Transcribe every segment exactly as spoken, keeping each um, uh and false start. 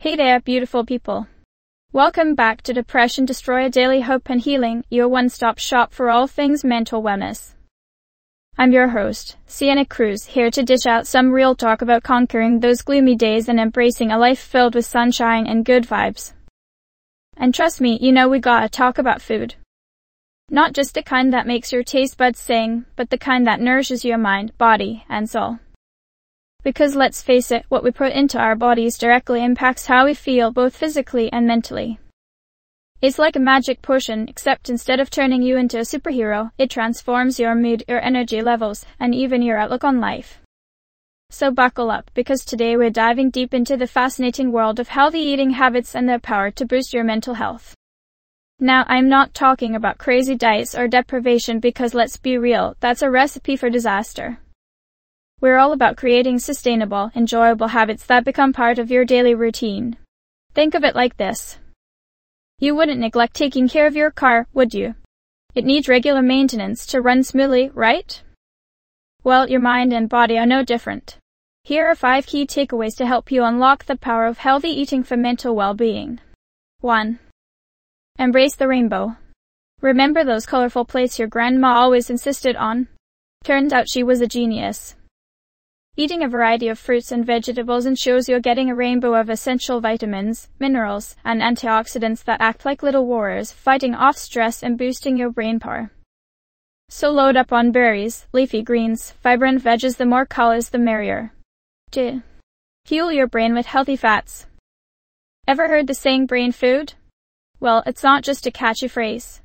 Hey there, beautiful people. Welcome back to Depression Destroyer Daily Hope and Healing, your one-stop shop for all things mental wellness. I'm your host, Sienna Cruz, here to dish out some real talk about conquering those gloomy days and embracing a life filled with sunshine and good vibes. And trust me, you know we gotta talk about food. Not just the kind that makes your taste buds sing, but the kind that nourishes your mind, body, and soul. Because let's face it, what we put into our bodies directly impacts how we feel both physically and mentally. It's like a magic potion, except instead of turning you into a superhero, it transforms your mood, your energy levels, and even your outlook on life. So buckle up, because today we're diving deep into the fascinating world of healthy eating habits and their power to boost your mental health. Now, I'm not talking about crazy diets or deprivation because let's be real, that's a recipe for disaster. We're all about creating sustainable, enjoyable habits that become part of your daily routine. Think of it like this. You wouldn't neglect taking care of your car, would you? It needs regular maintenance to run smoothly, right? Well, your mind and body are no different. Here are five key takeaways to help you unlock the power of healthy eating for mental well-being. one. Embrace the rainbow. Remember those colorful plates your grandma always insisted on? Turns out she was a genius. Eating a variety of fruits and vegetables ensures you're getting a rainbow of essential vitamins, minerals, and antioxidants that act like little warriors, fighting off stress and boosting your brain power. So load up on berries, leafy greens, vibrant veggies, the more colors the merrier. two. Fuel your brain with healthy fats. Ever heard the saying brain food? Well, it's not just a catchy phrase.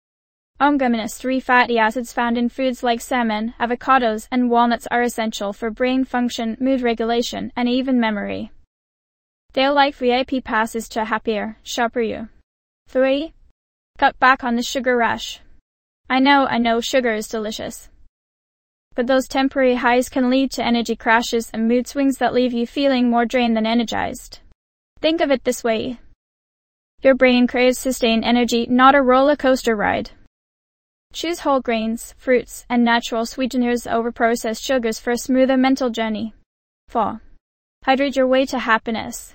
Omega three fatty acids found in foods like salmon, avocados, and walnuts are essential for brain function, mood regulation, and even memory. They're like V I P passes to a happier, sharper you. three. Cut back on the sugar rush. I know, I know, sugar is delicious. But those temporary highs can lead to energy crashes and mood swings that leave you feeling more drained than energized. Think of it this way. Your brain craves sustained energy, not a roller coaster ride. Choose whole grains, fruits, and natural sweeteners over processed sugars for a smoother mental journey. four. Hydrate your way to happiness.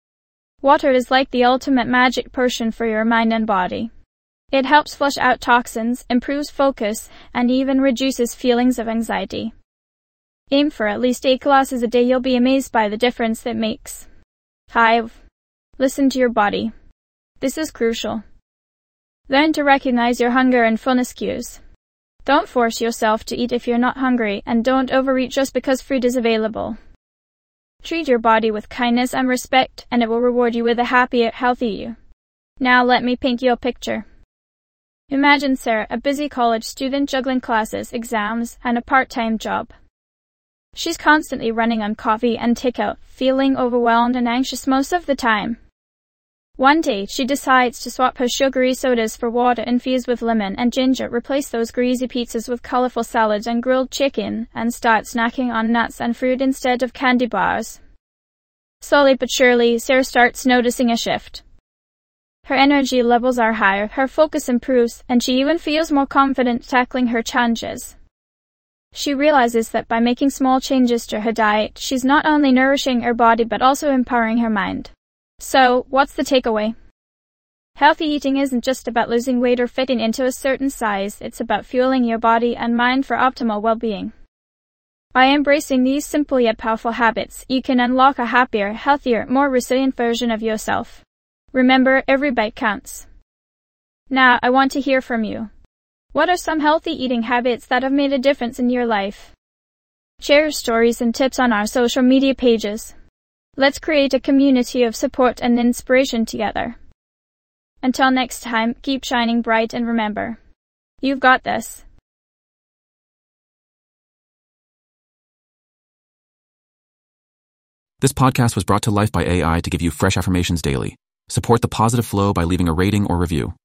Water is like the ultimate magic potion for your mind and body. It helps flush out toxins, improves focus, and even reduces feelings of anxiety. Aim for at least eight glasses a day. You'll be amazed by the difference it makes. five. Listen to your body. This is crucial. Learn to recognize your hunger and fullness cues. Don't force yourself to eat if you're not hungry, and don't overeat just because food is available. Treat your body with kindness and respect, and it will reward you with a happier, healthier you. Now let me paint you a picture. Imagine Sarah, a busy college student juggling classes, exams, and a part-time job. She's constantly running on coffee and takeout, feeling overwhelmed and anxious most of the time. One day, she decides to swap her sugary sodas for water infused with lemon and ginger, replace those greasy pizzas with colorful salads and grilled chicken, and start snacking on nuts and fruit instead of candy bars. Slowly but surely, Sarah starts noticing a shift. Her energy levels are higher, her focus improves, and she even feels more confident tackling her challenges. She realizes that by making small changes to her diet, she's not only nourishing her body but also empowering her mind. So, what's the takeaway? Healthy eating isn't just about losing weight or fitting into a certain size, it's about fueling your body and mind for optimal well-being. By embracing these simple yet powerful habits, you can unlock a happier, healthier, more resilient version of yourself. Remember, every bite counts. Now, I want to hear from you. What are some healthy eating habits that have made a difference in your life? Share your stories and tips on our social media pages. Let's create a community of support and inspiration together. Until next time, keep shining bright and remember, you've got this. This podcast was brought to life by A I to give you fresh affirmations daily. Support the positive flow by leaving a rating or review.